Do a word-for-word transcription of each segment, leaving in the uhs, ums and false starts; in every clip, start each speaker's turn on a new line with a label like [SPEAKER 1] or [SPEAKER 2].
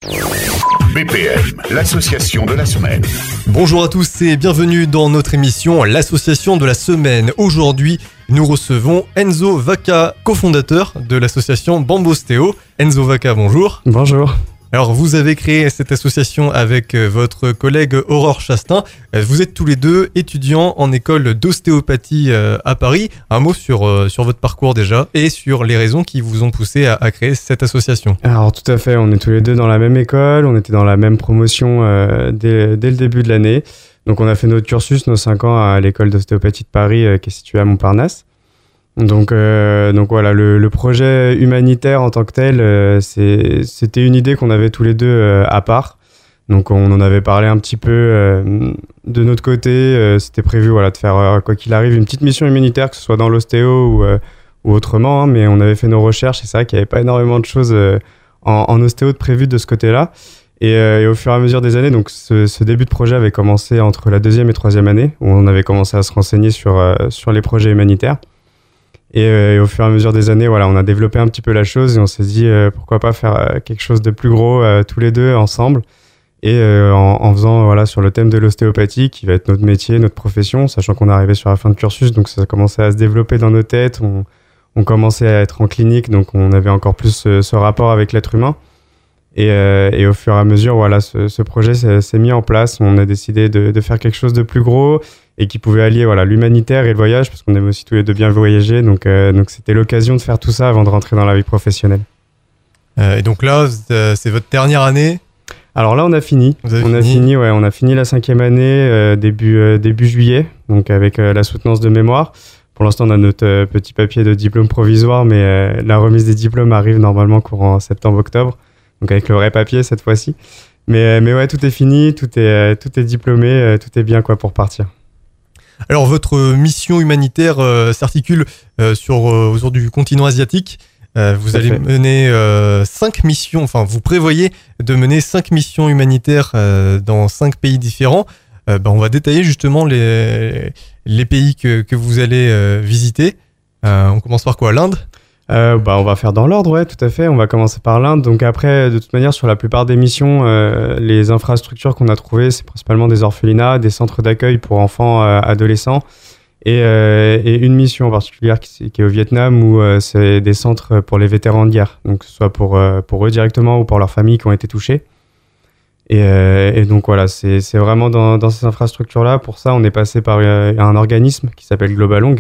[SPEAKER 1] B P M, l'association de la semaine.
[SPEAKER 2] Bonjour à tous et bienvenue dans notre émission l'association de la semaine. Aujourd'hui, nous recevons Enzo Vaca, cofondateur de l'association Bambostéo. Enzo Vaca, bonjour.
[SPEAKER 3] Bonjour.
[SPEAKER 2] Alors, vous avez créé cette association avec votre collègue Aurore Chastain. Vous êtes tous les deux étudiants en école d'ostéopathie à Paris. Un mot sur, sur votre parcours déjà et sur les raisons qui vous ont poussé à, à créer cette association.
[SPEAKER 3] Alors, tout à fait. On est tous les deux dans la même école. On était dans la même promotion euh, dès, dès le début de l'année. Donc, on a fait notre cursus, nos cinq ans à l'école d'ostéopathie de Paris euh, qui est située à Montparnasse. Donc, euh, donc voilà, le, le projet humanitaire en tant que tel, euh, c'est, c'était une idée qu'on avait tous les deux euh, à part. Donc on en avait parlé un petit peu euh, de notre côté. Euh, c'était prévu voilà, de faire, euh, quoi qu'il arrive, une petite mission humanitaire, que ce soit dans l'ostéo ou, euh, ou autrement. Hein, mais on avait fait nos recherches et c'est vrai qu'il n'y avait pas énormément de choses euh, en, en ostéo de prévues de ce côté-là. Et, euh, et au fur et à mesure des années, donc ce, ce début de projet avait commencé entre la deuxième et troisième année, où on avait commencé à se renseigner sur, euh, sur les projets humanitaires. Et, euh, et au fur et à mesure des années, voilà, on a développé un petit peu la chose et on s'est dit euh, pourquoi pas faire euh, quelque chose de plus gros euh, tous les deux ensemble et euh, en, en faisant voilà, sur le thème de l'ostéopathie qui va être notre métier, notre profession, sachant qu'on est arrivé sur la fin de cursus, donc ça a commencé à se développer dans nos têtes, on, on commençait à être en clinique, donc on avait encore plus ce, ce rapport avec l'être humain. Et, euh, et au fur et à mesure, voilà, ce, ce projet s'est, s'est mis en place. On a décidé de, de faire quelque chose de plus gros et qui pouvait allier voilà, l'humanitaire et le voyage, parce qu'on aime aussi tous les deux bien voyager. Donc, euh, donc c'était l'occasion de faire tout ça avant de rentrer dans la vie professionnelle.
[SPEAKER 2] Euh, et donc là, c'est votre dernière année ?
[SPEAKER 3] Alors là, on a fini.
[SPEAKER 2] Vous avez
[SPEAKER 3] on
[SPEAKER 2] fini
[SPEAKER 3] a fini, ouais, on a fini la cinquième année euh, début euh, début juillet, donc avec euh, la soutenance de mémoire. Pour l'instant, on a notre euh, petit papier de diplôme provisoire, mais euh, la remise des diplômes arrive normalement courant septembre-octobre. Donc avec le vrai papier cette fois-ci. Mais, mais ouais, tout est fini, tout est, tout est diplômé, tout est bien quoi pour partir.
[SPEAKER 2] Alors votre mission humanitaire euh, s'articule euh, sur, euh, autour du continent asiatique. Euh, vous allez mener euh, cinq missions, enfin vous prévoyez de mener cinq missions humanitaires euh, dans cinq pays différents. Euh, bah, on va détailler justement les, les pays que, que vous allez euh, visiter. Euh, on commence par quoi, l'Inde ?
[SPEAKER 3] Euh, bah, on va faire dans l'ordre, ouais, tout à fait. On va commencer par l'Inde. Donc après, de toute manière, sur la plupart des missions, euh, les infrastructures qu'on a trouvées, c'est principalement des orphelinats, des centres d'accueil pour enfants, euh, adolescents, et, euh, et une mission en particulier qui, qui est au Vietnam, où euh, c'est des centres pour les vétérans de guerre, donc que ce soit pour, euh, pour eux directement ou pour leurs familles qui ont été touchées. Et, euh, et donc voilà, c'est, c'est vraiment dans, dans ces infrastructures-là. Pour ça, on est passé par euh, un organisme qui s'appelle Globalong.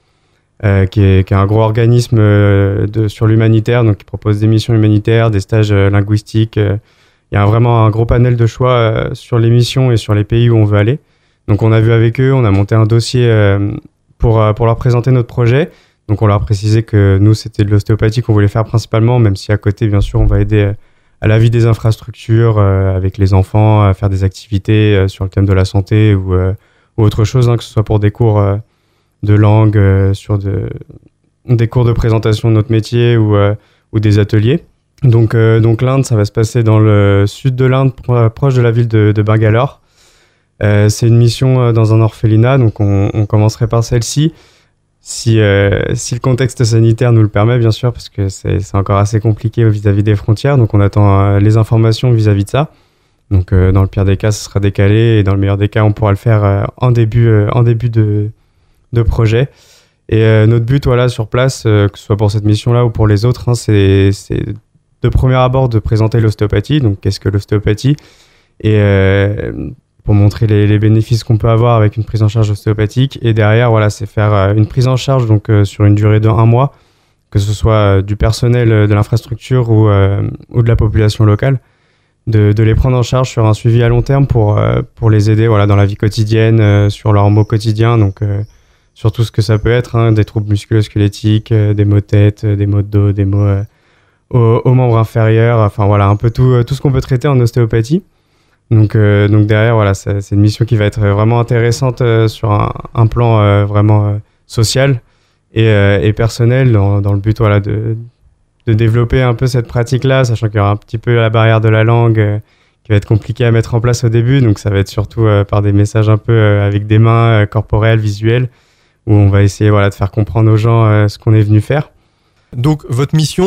[SPEAKER 3] Euh, qui, est, qui est un gros organisme euh, de, sur l'humanitaire, donc qui propose des missions humanitaires, des stages euh, linguistiques. Il euh, y a un, vraiment un gros panel de choix euh, sur les missions et sur les pays où on veut aller. Donc on a vu avec eux, on a monté un dossier euh, pour, euh, pour leur présenter notre projet. Donc on leur a précisé que nous, c'était de l'ostéopathie qu'on voulait faire principalement, même si à côté, bien sûr, on va aider euh, à la vie des infrastructures, euh, avec les enfants, à faire des activités euh, sur le thème de la santé ou, euh, ou autre chose, hein, que ce soit pour des cours... Euh, de langue, euh, sur de, des cours de présentation de notre métier ou, euh, ou des ateliers. Donc, euh, donc l'Inde, ça va se passer dans le sud de l'Inde, pro- proche de la ville de, de Bangalore. Euh, c'est une mission euh, dans un orphelinat, donc on, on commencerait par celle-ci, si, euh, si le contexte sanitaire nous le permet, bien sûr, parce que c'est, c'est encore assez compliqué vis-à-vis des frontières, donc on attend euh, les informations vis-à-vis de ça. Donc euh, dans le pire des cas, ce sera décalé, et dans le meilleur des cas, on pourra le faire euh, en début, euh, en début de... de projet. Et euh, notre but voilà, sur place, euh, que ce soit pour cette mission-là ou pour les autres, hein, c'est, c'est de premier abord de présenter l'ostéopathie. Donc, qu'est-ce que l'ostéopathie ? Et euh, pour montrer les, les bénéfices qu'on peut avoir avec une prise en charge ostéopathique. Et derrière, voilà, c'est faire euh, une prise en charge donc, euh, sur une durée de un mois, que ce soit euh, du personnel euh, de l'infrastructure ou, euh, ou de la population locale. De, de les prendre en charge sur un suivi à long terme pour, euh, pour les aider voilà, dans la vie quotidienne, euh, sur leurs maux quotidiens. Donc, euh, sur tout ce que ça peut être, hein, des troubles musculo-squelettiques, euh, des maux de tête, euh, des maux de dos, des maux euh, aux, aux membres inférieurs, enfin voilà, un peu tout, euh, tout ce qu'on peut traiter en ostéopathie. Donc, euh, donc derrière, voilà, c'est, c'est une mission qui va être vraiment intéressante euh, sur un, un plan euh, vraiment euh, social et, euh, et personnel, dans, dans le but voilà, de, de développer un peu cette pratique-là, sachant qu'il y aura un petit peu la barrière de la langue euh, qui va être compliquée à mettre en place au début, donc ça va être surtout euh, par des messages un peu euh, avec des mains euh, corporelles, visuelles, où on va essayer voilà, de faire comprendre aux gens euh, ce qu'on est venu faire.
[SPEAKER 2] Donc votre mission,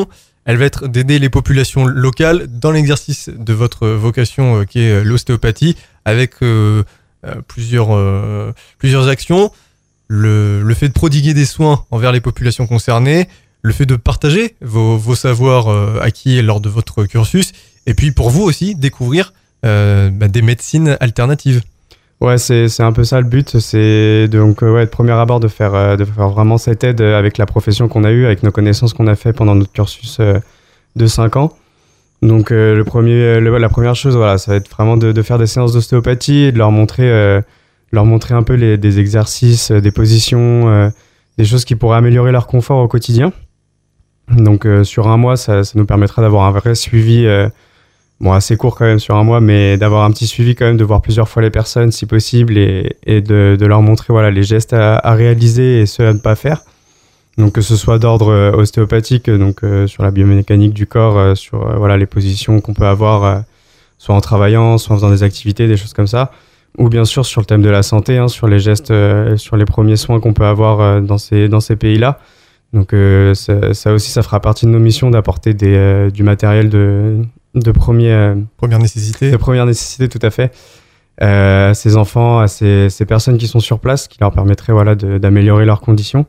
[SPEAKER 2] elle va être d'aider les populations locales dans l'exercice de votre vocation euh, qui est l'ostéopathie, avec euh, euh, plusieurs, euh, plusieurs actions. Le, le fait de prodiguer des soins envers les populations concernées, le fait de partager vos, vos savoirs euh, acquis lors de votre cursus, et puis pour vous aussi, découvrir euh, bah, des médecines alternatives.
[SPEAKER 3] Ouais, c'est, c'est un peu ça le but, c'est donc euh, ouais, de premier abord de faire, euh, de faire vraiment cette aide avec la profession qu'on a eue, avec nos connaissances qu'on a fait pendant notre cursus euh, de cinq ans. Donc euh, le premier, le, la première chose, voilà, ça va être vraiment de, de faire des séances d'ostéopathie et de leur montrer, euh, leur montrer un peu les, des exercices, des positions, euh, des choses qui pourraient améliorer leur confort au quotidien. Donc euh, sur un mois, ça, ça nous permettra d'avoir un vrai suivi. Euh, Bon, assez court quand même sur un mois, mais d'avoir un petit suivi quand même, de voir plusieurs fois les personnes si possible et, et de, de leur montrer voilà, les gestes à, à réaliser et ceux à ne pas faire. Donc que ce soit d'ordre euh, ostéopathique, donc euh, sur la biomécanique du corps, euh, sur euh, voilà, les positions qu'on peut avoir, euh, soit en travaillant, soit en faisant des activités, des choses comme ça. Ou bien sûr sur le thème de la santé, hein, sur les gestes, euh, sur les premiers soins qu'on peut avoir euh, dans ces, dans ces pays-là. Donc euh, ça, ça aussi, ça fera partie de nos missions d'apporter des, euh, du matériel de... de premier, euh,
[SPEAKER 2] première nécessité.
[SPEAKER 3] De première nécessité, tout à fait. Euh, à ces enfants, à ces, ces personnes qui sont sur place, qui leur permettraient voilà, de, d'améliorer leurs conditions.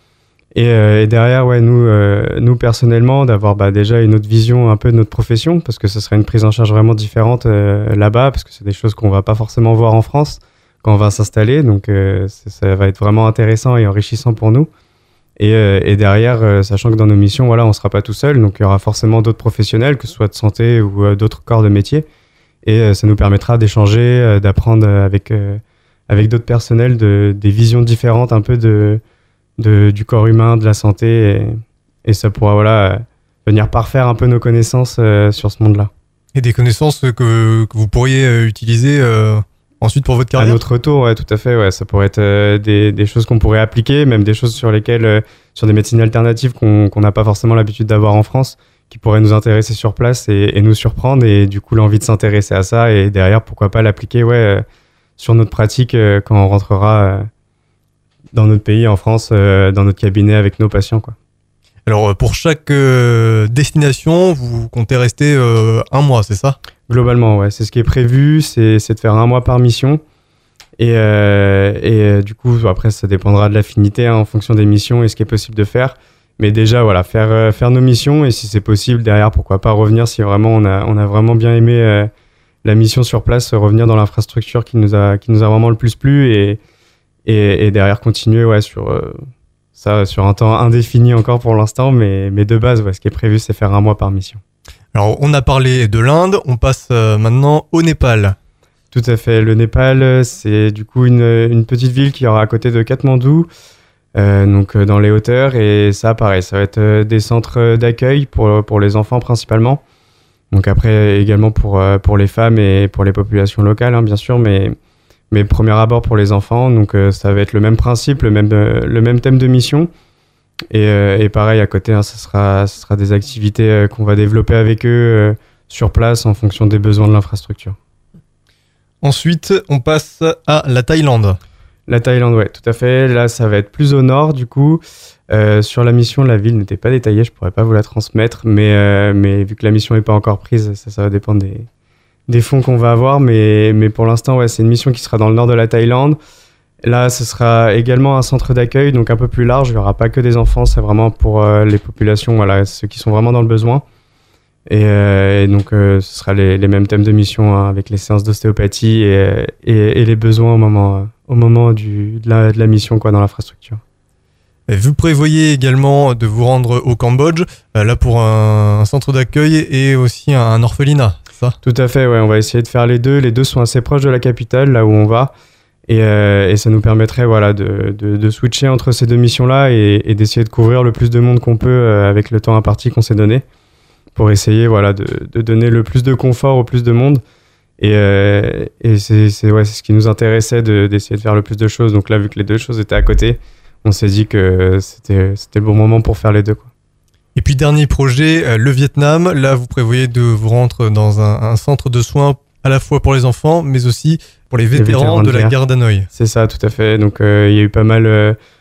[SPEAKER 3] Et, euh, et derrière, ouais, nous, euh, nous personnellement, d'avoir bah, déjà une autre vision un peu de notre profession, parce que ce serait une prise en charge vraiment différente euh, là-bas, parce que c'est des choses qu'on va pas forcément voir en France quand on va s'installer. Donc euh, ça va être vraiment intéressant et enrichissant pour nous. Et, euh, et derrière, euh, sachant que dans nos missions, voilà, on ne sera pas tout seul, donc il y aura forcément d'autres professionnels, que ce soit de santé ou euh, d'autres corps de métier. Et euh, ça nous permettra d'échanger, euh, d'apprendre avec, euh, avec d'autres personnels de, des visions différentes un peu de, de, du corps humain, de la santé. Et, et ça pourra voilà, euh, venir parfaire un peu nos connaissances euh, sur ce monde-là.
[SPEAKER 2] Et des connaissances que, que vous pourriez euh, utiliser euh... ensuite pour votre carrière?
[SPEAKER 3] À notre retour, ouais, tout à fait. Ouais. Ça pourrait être euh, des, des choses qu'on pourrait appliquer, même des choses sur lesquelles, euh, sur des médecines alternatives qu'on qu'on n'a pas forcément l'habitude d'avoir en France, qui pourraient nous intéresser sur place et, et nous surprendre, et du coup l'envie de s'intéresser à ça, et derrière, pourquoi pas l'appliquer ouais, euh, sur notre pratique euh, quand on rentrera euh, dans notre pays, en France, euh, dans notre cabinet avec nos patients, quoi.
[SPEAKER 2] Alors pour chaque euh, destination, vous comptez rester euh, un mois, c'est ça?
[SPEAKER 3] Globalement, ouais, c'est ce qui est prévu, c'est, c'est de faire un mois par mission. Et, euh, et euh, du coup, après, ça dépendra de l'affinité hein, en fonction des missions et ce qui est possible de faire. Mais déjà, voilà, faire, euh, faire nos missions, et si c'est possible, derrière, pourquoi pas revenir si vraiment on a, on a vraiment bien aimé euh, la mission sur place, revenir dans l'infrastructure qui nous a, qui nous a vraiment le plus plu, et, et, et derrière continuer ouais, sur, euh, ça, sur un temps indéfini encore pour l'instant. Mais, mais de base, ouais, ce qui est prévu, c'est faire un mois par mission.
[SPEAKER 2] Alors, on a parlé de l'Inde, on passe euh, maintenant au Népal.
[SPEAKER 3] Tout à fait. Le Népal, c'est du coup une, une petite ville qui aura à côté de Katmandou, euh, donc euh, dans les hauteurs. Et ça, pareil, ça va être euh, des centres d'accueil pour, pour les enfants principalement. Donc après, également pour, euh, pour les femmes et pour les populations locales, hein, bien sûr, mais, mais premier abord pour les enfants. Donc euh, ça va être le même principe, le même, euh, le même thème de mission. Et, euh, et pareil, à côté, hein, ça sera, ça sera des activités euh, qu'on va développer avec eux euh, sur place en fonction des besoins de l'infrastructure.
[SPEAKER 2] Ensuite, on passe à la Thaïlande.
[SPEAKER 3] La Thaïlande, ouais, tout à fait. Là, ça va être plus au nord, du coup. Euh, sur la mission, la ville n'était pas détaillée, je pourrais pas vous la transmettre, mais, euh, mais vu que la mission n'est pas encore prise, ça, ça va dépendre des, des fonds qu'on va avoir. Mais, mais pour l'instant, ouais, c'est une mission qui sera dans le nord de la Thaïlande. Là, ce sera également un centre d'accueil, donc un peu plus large. Il n'y aura pas que des enfants, c'est vraiment pour euh, les populations, voilà, ceux qui sont vraiment dans le besoin. Et, euh, et donc, euh, ce sera les, les mêmes thèmes de mission hein, avec les séances d'ostéopathie et, et, et les besoins au moment, au moment du, de, la, de la mission quoi, dans l'infrastructure.
[SPEAKER 2] Et vous prévoyez également de vous rendre au Cambodge, euh, là pour un, un centre d'accueil et aussi un, un orphelinat, ça?
[SPEAKER 3] Tout à fait, ouais, on va essayer de faire les deux. Les deux sont assez proches de la capitale, là où on va. Et, euh, et ça nous permettrait voilà, de, de, de switcher entre ces deux missions-là et, et d'essayer de couvrir le plus de monde qu'on peut euh, avec le temps imparti qu'on s'est donné, pour essayer voilà, de, de donner le plus de confort au plus de monde. Et, euh, et c'est, c'est, ouais, c'est ce qui nous intéressait, de, d'essayer de faire le plus de choses. Donc là, vu que les deux choses étaient à côté, on s'est dit que c'était, c'était le bon moment pour faire les deux, quoi.
[SPEAKER 2] Et puis dernier projet, euh, le Vietnam. Là, vous prévoyez de vous rendre dans un, un centre de soins à la fois pour les enfants, mais aussi pour les vétérans, les vétérans de, de la guerre d'Hanoï.
[SPEAKER 3] C'est ça, tout à fait. Donc, euh, il y a eu pas mal euh,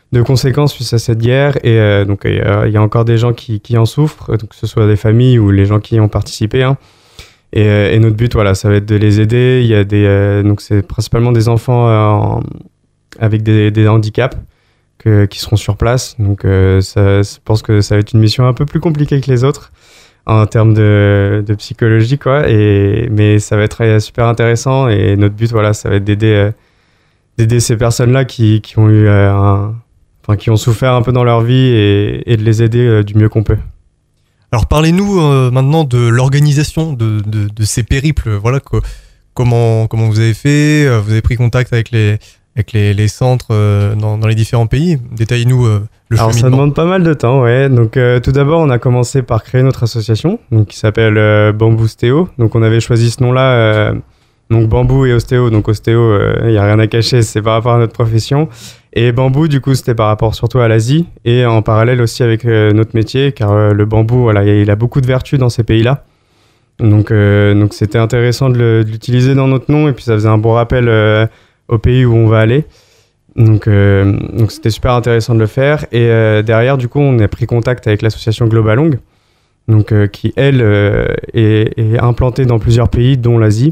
[SPEAKER 3] de conséquences suite à cette guerre. Et euh, donc, il euh, y a encore des gens qui, qui en souffrent, donc, que ce soit des familles ou les gens qui y ont participé. Hein. Et, euh, et notre but, voilà, ça va être de les aider. Il y a des, euh, donc, c'est principalement des enfants euh, en, avec des, des handicaps que, qui seront sur place. Donc, euh, ça, je pense que ça va être une mission un peu plus compliquée que les autres en termes de, de psychologie, quoi. Et, mais ça va être super intéressant. Et notre but, voilà, ça va être d'aider, euh, d'aider ces personnes-là qui, qui ont eu euh, un, enfin, qui ont souffert un peu dans leur vie et, et de les aider euh, du mieux qu'on peut.
[SPEAKER 2] Alors parlez-nous euh, maintenant de l'organisation de, de, de ces périples. Voilà, que, comment, comment vous avez fait, vous avez pris contact avec les, avec les, les centres euh, dans, dans les différents pays. Détaillez-nous euh, le
[SPEAKER 3] Alors
[SPEAKER 2] cheminement.
[SPEAKER 3] ça demande pas mal de temps, ouais. Donc euh, tout d'abord, on a commencé par créer notre association, donc qui s'appelle euh, Bambou Ostéo. Donc on avait choisi ce nom-là, euh, donc Bambou et Ostéo. Donc Ostéo, il euh, y a rien à cacher, c'est par rapport à notre profession. Et bambou, du coup, c'était par rapport surtout à l'Asie et en parallèle aussi avec euh, notre métier, car euh, le bambou, voilà, il a beaucoup de vertus dans ces pays-là. Donc, euh, donc c'était intéressant de, le, de l'utiliser dans notre nom et puis ça faisait un bon rappel euh, au pays où on va aller. Donc, euh, donc c'était super intéressant de le faire. Et euh, derrière, du coup, on a pris contact avec l'association Globalong, donc euh, qui elle euh, est, est implantée dans plusieurs pays, dont l'Asie.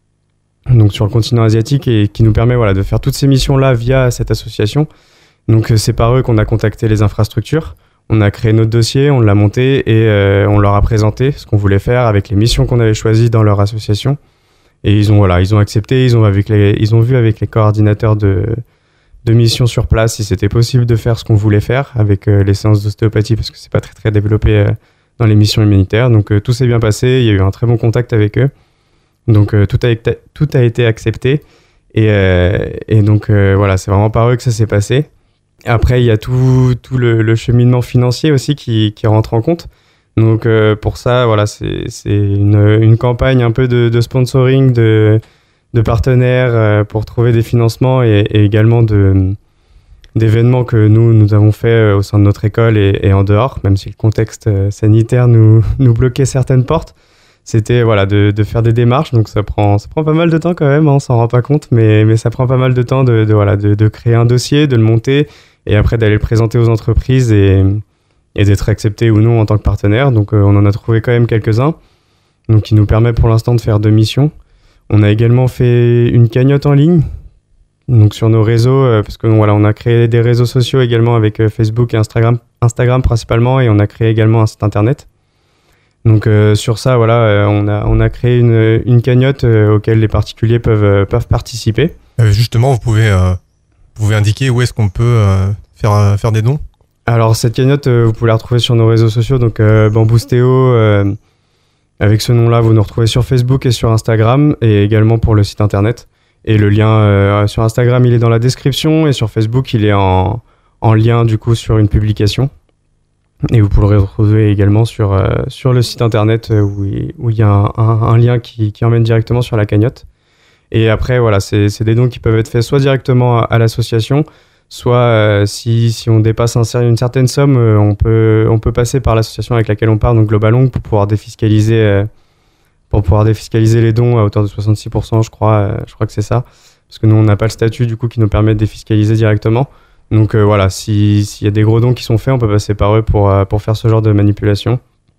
[SPEAKER 3] Donc sur le continent asiatique et qui nous permet voilà, de faire toutes ces missions-là via cette association. Donc c'est par eux qu'on a contacté les infrastructures, on a créé notre dossier, on l'a monté et euh, on leur a présenté ce qu'on voulait faire avec les missions qu'on avait choisies dans leur association. Et ils ont, voilà, ils ont accepté, ils ont, avec les, ils ont vu avec les coordinateurs de, de missions sur place si c'était possible de faire ce qu'on voulait faire avec euh, les séances d'ostéopathie parce que c'est pas très très développé euh, dans les missions humanitaires. Donc euh, tout s'est bien passé, il y a eu un très bon contact avec eux. Donc euh, tout, a été, tout a été accepté et, euh, et donc euh, voilà, c'est vraiment par eux que ça s'est passé. Après, il y a tout, tout le, le cheminement financier aussi qui, qui rentre en compte. Donc euh, pour ça, voilà, c'est, c'est une, une campagne un peu de, de sponsoring, de, de partenaires euh, pour trouver des financements et, et également de, d'événements que nous, nous avons fait au sein de notre école et, et en dehors, même si le contexte sanitaire nous, nous bloquait certaines portes. C'était voilà, de, de faire des démarches, donc ça prend, ça prend pas mal de temps quand même, hein, on s'en rend pas compte, mais, mais ça prend pas mal de temps de, de, voilà, de, de créer un dossier, de le monter, et après d'aller le présenter aux entreprises et, et d'être accepté ou non en tant que partenaire. Donc euh, on en a trouvé quand même quelques-uns, donc qui nous permet pour l'instant de faire deux missions. On a également fait une cagnotte en ligne, donc sur nos réseaux, euh, parce que voilà, on a créé des réseaux sociaux également avec euh, Facebook et Instagram, Instagram principalement, et on a créé également un site internet. Donc euh, sur ça, voilà, euh, on a on a créé une une cagnotte euh, auquel les particuliers peuvent euh, peuvent participer.
[SPEAKER 2] Euh, justement, vous pouvez euh, vous pouvez indiquer où est-ce qu'on peut euh, faire euh, faire des dons.
[SPEAKER 3] Alors cette cagnotte, euh, vous pouvez la retrouver sur nos réseaux sociaux, donc euh, Bambou Ostéo, euh, avec ce nom-là, vous nous retrouvez sur Facebook et sur Instagram, et également pour le site internet. Et le lien euh, sur Instagram, il est dans la description, et sur Facebook, il est en en lien du coup sur une publication. Et vous pourrez le retrouver également sur, euh, sur le site internet où il, où il y a un, un, un lien qui, qui emmène directement sur la cagnotte. Et après, voilà, c'est, c'est des dons qui peuvent être faits soit directement à, à l'association, soit euh, si, si on dépasse un, une certaine somme, euh, on, peut, on peut passer par l'association avec laquelle on part, donc Globalong, pour pouvoir défiscaliser, euh, pour pouvoir défiscaliser les dons à hauteur de soixante-six pour cent, je crois, euh, je crois que c'est ça. Parce que nous, on n'a pas le statut du coup qui nous permet de défiscaliser directement. Donc euh, voilà, si, s'il y a des gros dons qui sont faits, on peut passer par eux pour, euh, pour faire ce genre de manipulation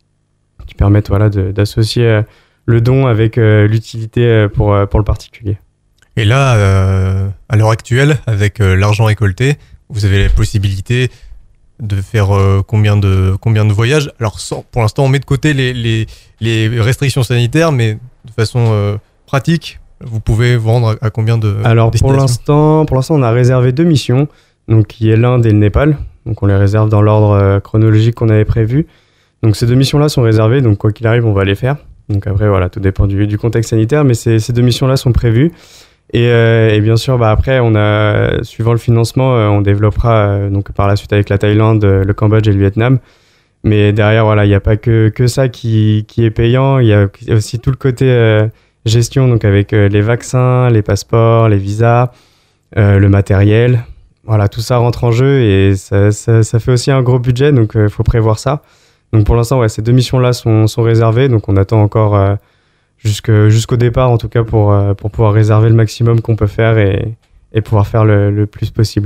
[SPEAKER 3] qui permettent voilà, de, d'associer euh, le don avec euh, l'utilité euh, pour, euh, pour le particulier.
[SPEAKER 2] Et là, euh, à l'heure actuelle, avec euh, l'argent récolté, vous avez la possibilité de faire euh, combien, de, combien de voyages. Alors sans, pour l'instant, on met de côté les, les, les restrictions sanitaires, mais de façon euh, pratique, vous pouvez vendre à, à combien de
[SPEAKER 3] Alors pour l'instant, pour l'instant, on a réservé deux missions. Donc qui est l'Inde et le Népal. Donc on les réserve dans l'ordre euh, chronologique qu'on avait prévu. Donc ces deux missions-là sont réservées, donc quoi qu'il arrive, on va les faire. Donc après, voilà, tout dépend du, du contexte sanitaire, mais ces, ces deux missions-là sont prévues. Et, euh, et bien sûr, bah, après, on a, suivant le financement, euh, on développera euh, donc par la suite avec la Thaïlande, euh, le Cambodge et le Vietnam. Mais derrière, voilà, il n'y a pas que, que ça qui, qui est payant. Il y a aussi tout le côté euh, gestion, donc avec euh, les vaccins, les passeports, les visas, euh, le matériel. Voilà, tout ça rentre en jeu et ça, ça, ça fait aussi un gros budget, donc il euh, faut prévoir ça. Donc pour l'instant, ouais, ces deux missions-là sont, sont réservées, donc on attend encore euh, jusque, jusqu'au départ, en tout cas, pour, euh, pour pouvoir réserver le maximum qu'on peut faire et, et pouvoir faire le, le plus possible.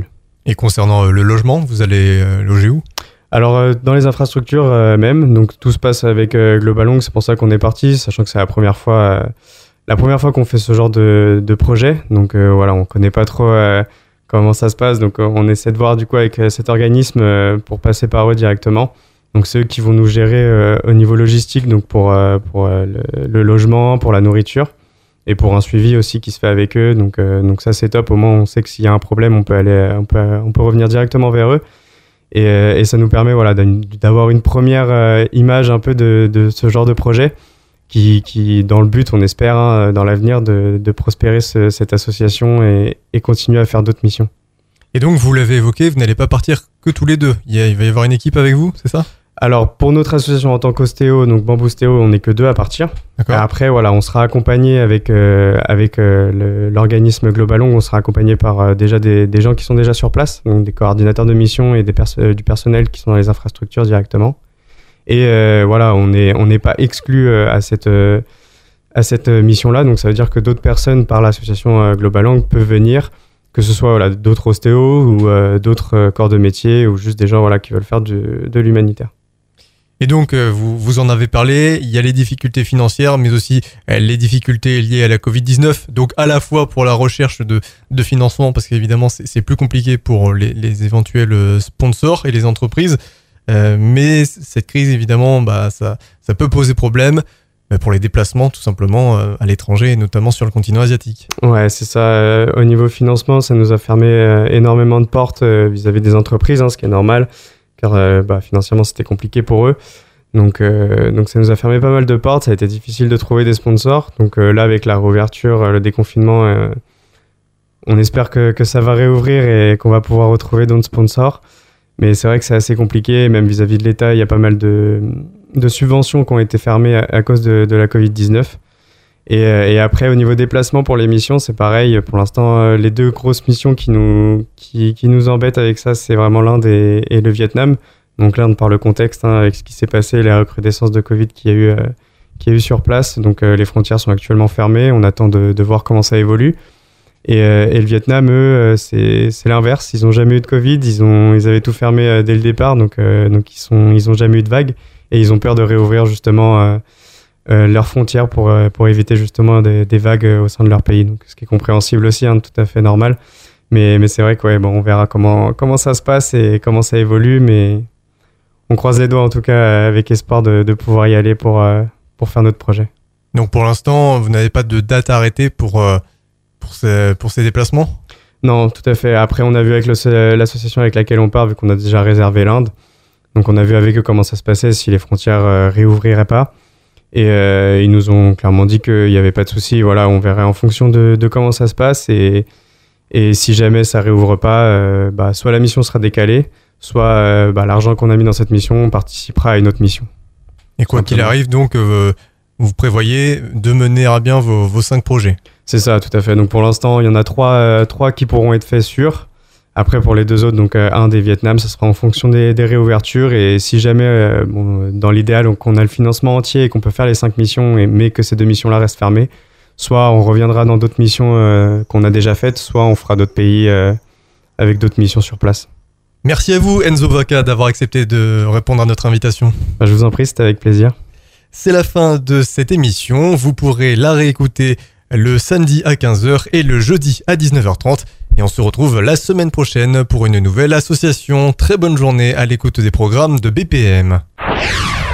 [SPEAKER 2] Et concernant euh, le logement, vous allez euh, loger où ?
[SPEAKER 3] Alors euh, dans les infrastructures euh, même, donc tout se passe avec euh, Globalong, c'est pour ça qu'on est parti, sachant que c'est la première fois, euh, la première fois qu'on fait ce genre de, de projet. Donc euh, voilà, on connaît pas trop euh, comment ça se passe, donc euh, on essaie de voir du coup avec euh, cet organisme euh, pour passer par eux directement. Donc c'est eux qui vont nous gérer euh, au niveau logistique, donc pour euh, pour euh, le, le logement, pour la nourriture et pour un suivi aussi qui se fait avec eux. Donc euh, donc ça c'est top. Au moins on sait que s'il y a un problème, on peut aller, on peut on peut revenir directement vers eux. Et, et ça nous permet voilà, d'avoir une première euh, image un peu de, de ce genre de projet qui, qui dans le but, on espère, hein, dans l'avenir, de, de prospérer ce, cette association et, et continuer à faire d'autres missions.
[SPEAKER 2] Et donc, vous l'avez évoqué, vous n'allez pas partir que tous les deux. Il, y a, il va y avoir une équipe avec vous, c'est ça ?
[SPEAKER 3] Alors, pour notre association en tant qu'ostéo, donc Bamboostéo, on n'est que deux à partir. D'accord. Après, voilà, on sera accompagné avec, euh, avec euh, l'organisme Globalong, on sera accompagné par euh, déjà des, des gens qui sont déjà sur place, donc des coordinateurs de mission et des pers euh, du personnel qui sont dans les infrastructures directement. Et euh, voilà, on n'est on n'est pas exclu euh, à cette, euh, à cette mission-là, donc ça veut dire que d'autres personnes par l'association euh, Globalong peuvent venir, que ce soit voilà, d'autres ostéos ou euh, d'autres euh, corps de métier ou juste des gens voilà, qui veulent faire du, de l'humanitaire.
[SPEAKER 2] Et donc, euh, vous, vous en avez parlé, il y a les difficultés financières, mais aussi euh, les difficultés liées à la covid dix-neuf. Donc, à la fois pour la recherche de, de financement, parce qu'évidemment, c'est plus compliqué pour les, les éventuels sponsors et les entreprises. Euh, mais cette crise, évidemment, bah, ça, ça peut poser problème pour les déplacements, tout simplement, euh, à l'étranger, et notamment sur le continent asiatique.
[SPEAKER 3] Ouais, c'est ça. Euh, au niveau financement, ça nous a fermé euh, énormément de portes euh, vis-à-vis des entreprises, hein, ce qui est normal. Car euh, bah, financièrement c'était compliqué pour eux, donc, euh, donc ça nous a fermé pas mal de portes, ça a été difficile de trouver des sponsors, donc euh, là avec la réouverture, euh, le déconfinement, euh, on espère que, que ça va réouvrir et qu'on va pouvoir retrouver d'autres sponsors, mais c'est vrai que c'est assez compliqué, même vis-à-vis de l'État, il y a pas mal de, de subventions qui ont été fermées à, à cause de, de la covid dix-neuf. Et, et après, au niveau des placements pour les missions, c'est pareil. Pour l'instant, euh, les deux grosses missions qui nous, qui, qui nous embêtent avec ça, c'est vraiment l'Inde et, et le Vietnam. Donc l'Inde par le contexte, hein, avec ce qui s'est passé, les recrudescences de Covid qu'il y a eu, euh, qu'il y a eu sur place. Donc euh, les frontières sont actuellement fermées. On attend de, de voir comment ça évolue. Et, euh, et le Vietnam, eux, euh, c'est, c'est l'inverse. Ils n'ont jamais eu de Covid. Ils, ont, ils avaient tout fermé euh, dès le départ. Donc, euh, donc ils sont, ils n'ont jamais eu de vague. Et ils ont peur de réouvrir justement... Euh, Euh, leurs frontières pour, euh, pour éviter justement des, des vagues euh, au sein de leur pays. Donc, ce qui est compréhensible aussi, hein, tout à fait normal. Mais, mais c'est vrai que ouais, bon, on verra comment, comment ça se passe et comment ça évolue. Mais on croise les doigts en tout cas avec espoir de, de pouvoir y aller pour, euh, pour faire notre projet.
[SPEAKER 2] Donc pour l'instant, vous n'avez pas de date arrêtée pour, euh, pour, ces, pour ces déplacements ?
[SPEAKER 3] Non, tout à fait. Après, on a vu avec le, l'association avec laquelle on part, vu qu'on a déjà réservé l'Inde. Donc on a vu avec eux comment ça se passait, si les frontières euh, réouvriraient pas. Et euh, ils nous ont clairement dit qu'il n'y avait pas de souci. Voilà, on verrait en fonction de, de comment ça se passe. Et, et si jamais ça réouvre pas, euh, bah, soit la mission sera décalée, soit euh, bah, l'argent qu'on a mis dans cette mission, on participera à une autre mission.
[SPEAKER 2] Et quoi qu'il arrive, donc, euh, vous prévoyez de mener à bien vos, vos cinq projets.
[SPEAKER 3] C'est ça, tout à fait. Donc pour l'instant, il y en a trois, euh, trois qui pourront être faits sûrs. Après, pour les deux autres, donc euh, Inde et Vietnam, ça sera en fonction des, des réouvertures. Et si jamais, euh, bon, dans l'idéal, donc, on a le financement entier et qu'on peut faire les cinq missions, et, mais que ces deux missions-là restent fermées, soit on reviendra dans d'autres missions euh, qu'on a déjà faites, soit on fera d'autres pays euh, avec d'autres missions sur place.
[SPEAKER 2] Merci à vous, Enzo Vaca, d'avoir accepté de répondre à notre invitation.
[SPEAKER 3] Bah, je vous en prie, c'était avec plaisir.
[SPEAKER 2] C'est la fin de cette émission. Vous pourrez la réécouter le samedi à quinze heures et le jeudi à dix-neuf heures trente. Et on se retrouve la semaine prochaine pour une nouvelle association. Très bonne journée à l'écoute des programmes de B P M.